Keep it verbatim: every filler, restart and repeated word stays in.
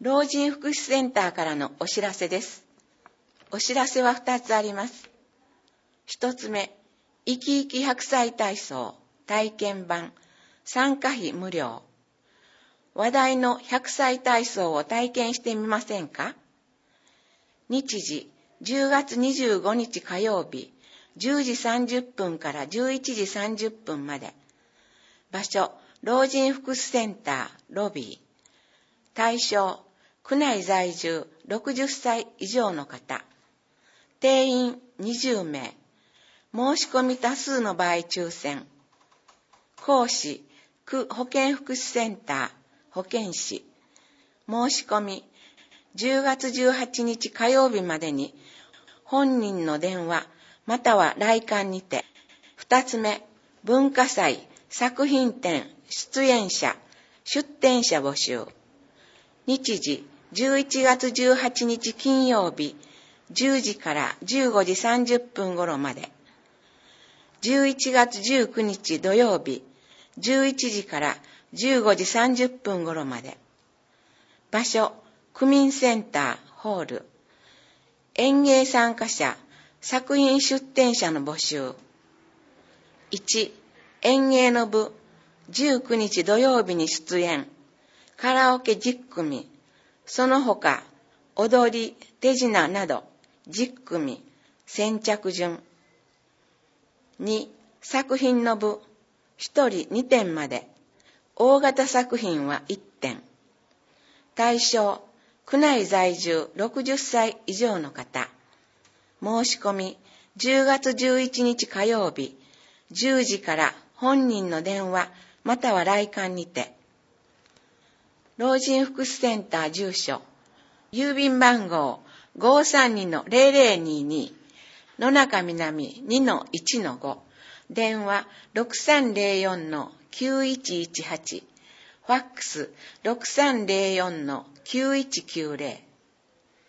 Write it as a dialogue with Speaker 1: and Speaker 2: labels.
Speaker 1: 老人福祉センターからのお知らせです。お知らせはふたつあります。ひとつめ、生き生きひゃくさい体操体験版参加費無料。話題のひゃくさい体操を体験してみませんか？日時、じゅうがつにじゅうごにち火曜日、じゅうじさんじゅっぷんからじゅういちじさんじゅっぷんまで。場所、老人福祉センターロビー。対象、区内在住ろくじゅっさい以上の方。定員にじゅうめい。申し込み多数の場合抽選。講師、区保健福祉センター保健師。申し込み、じゅうがつじゅうはちにち火曜日までに本人の電話または来館にて。二つ目、文化祭作品展出演者出展者募集。日時、じゅういちがつじゅうはちにち金曜日じゅうじからじゅうごじさんじゅっぷん頃まで。じゅういちがつじゅうくにち土曜日じゅういちじからじゅうごじさんじゅっぷん頃まで。場所、区民センターホール。演芸参加者作品出展者の募集。いち、演芸の部じゅうくにち土曜日に出演カラオケじゅっくみ、その他踊り手品などじゅっくみ先着順。に、作品の部ひとりにてんまで。大型作品はいってん。対象、区内在住ろくじゅっさい以上の方。申し込み、じゅうがつじゅういちにち火曜日じゅうじから本人の電話または来館にて。老人福祉センター住所、郵便番号 ごーさんにのゼロゼロにーにー 野中南 にのいちのご、電話 ろくさんゼロよんのきゅういちいちはち、ファックス ろくさんゼロよんのきゅういちきゅうゼロ。